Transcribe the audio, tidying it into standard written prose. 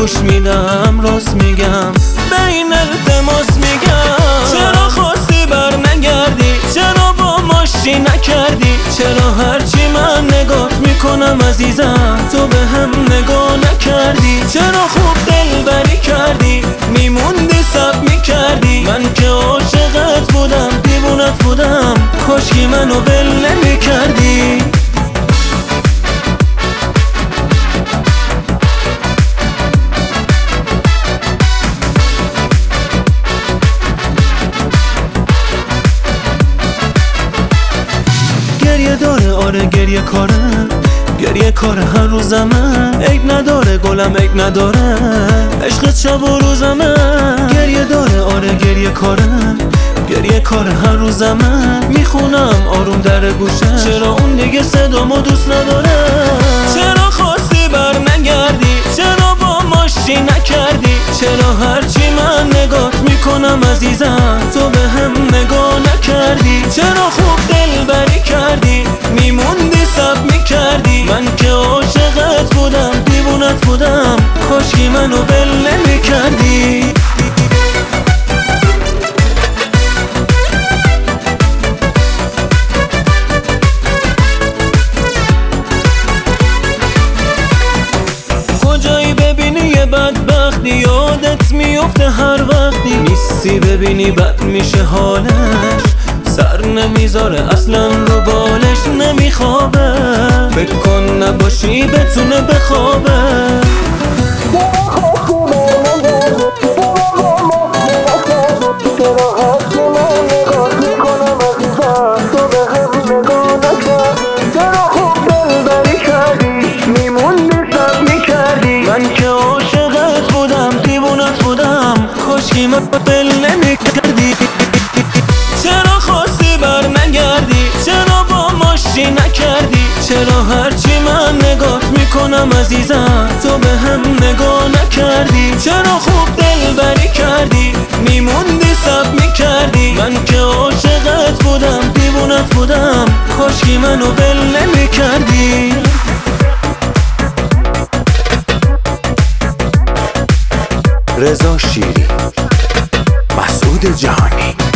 گوش میدم، راست میگم، به این التماس میگم. چرا خواستی بر نگردی؟ چرا با ماشی نکردی؟ چرا هرچی من نگاه میکنم عزیزم تو به هم نگاه نکردی؟ چرا خوب دلبری کردی؟ میموندی سب میکردی؟ من که عاشقت بودم، دیوونت بودم، کاشکی منو ول نمیکردی. گریه داره، آره گریه کاره، گریه کاره هر روزمه. عیب نداره گلم، عیب نداره، عشقت شب و روزمه. گریه داره، آره گریه کاره، گریه کاره هر روزمه. میخونم آروم در گوشه، چرا اون دیگه صدامو دوست نداره؟ چرا خواستی بر نگردی؟ چرا با ماشی نکردی؟ چرا هرچی من نگاه میکنم عزیزم تو به هم نگاه نکردی؟ چرا خوب دلبری کردی؟ میموندی سب میکردی؟ من که عاشقت بودم، دیوونت بودم، کاشکی منو ول نمیکردی. کجایی ببینی یه بدبختی یادت میفته هر وقتی نیستی، ببینی بد میشه حالش، سر نمیذاره اصلا رو بالش، نمیخوابه، فکر کن نباشی بتونه بخوابه. من که عاشقت بودم، دیوونت بودم، کاشکی من ول نمیکردی. چرا خواستی بر نگردی؟ چرا با ماشی نکردی؟ چرا هرچی من نگاه میکنم عزیزم تو به هم نگاه نکردی؟ چرا خوب دلبری کردی؟ میموندی سب میکردی؟ من که عاشقت بودم، دیوونت بودم، کاشکی منو ول نمیکردی. رضا شیری، مسعود جهانی.